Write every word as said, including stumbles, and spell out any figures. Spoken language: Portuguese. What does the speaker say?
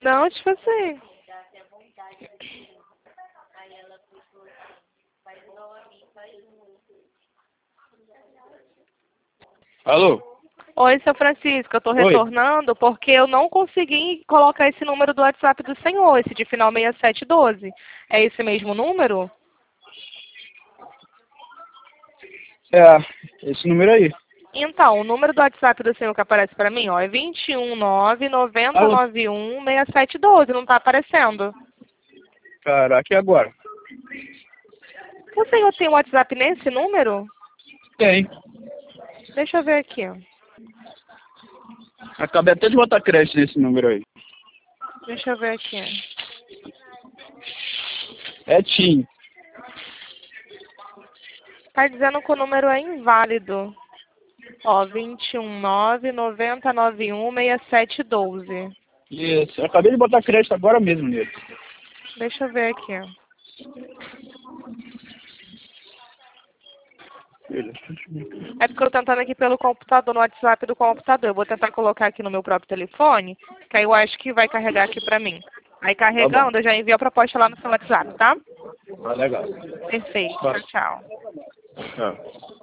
Não, tipo assim. Alô? Oi, seu Francisco, eu tô Oi. retornando porque eu não consegui colocar esse número do WhatsApp do senhor, esse de final seis sete um dois. É esse mesmo número? É, esse número aí. Então, o número do WhatsApp do senhor que aparece para mim, ó, é dois um nove, nove zero Alô? nove um, seis sete um dois, não tá aparecendo. Caraca, e agora? O senhor tem um WhatsApp nesse número? Tem. Deixa eu ver aqui. Acabei até de botar crédito nesse número aí. Deixa eu ver aqui. É Tim. Tá dizendo que o número é inválido. Ó, dois um nove, nove zero nove um, seis sete um dois. Isso. Eu acabei de botar crédito agora mesmo nele. Deixa eu ver aqui. É porque eu tô tentando aqui pelo computador, no WhatsApp do computador. Eu vou tentar colocar aqui no meu próprio telefone, que aí eu acho que vai carregar aqui pra mim. Aí Tá bom. carregando, eu já envio a proposta lá no seu WhatsApp, tá? Tá legal. Perfeito. Tá. Tchau, tchau. Tchau.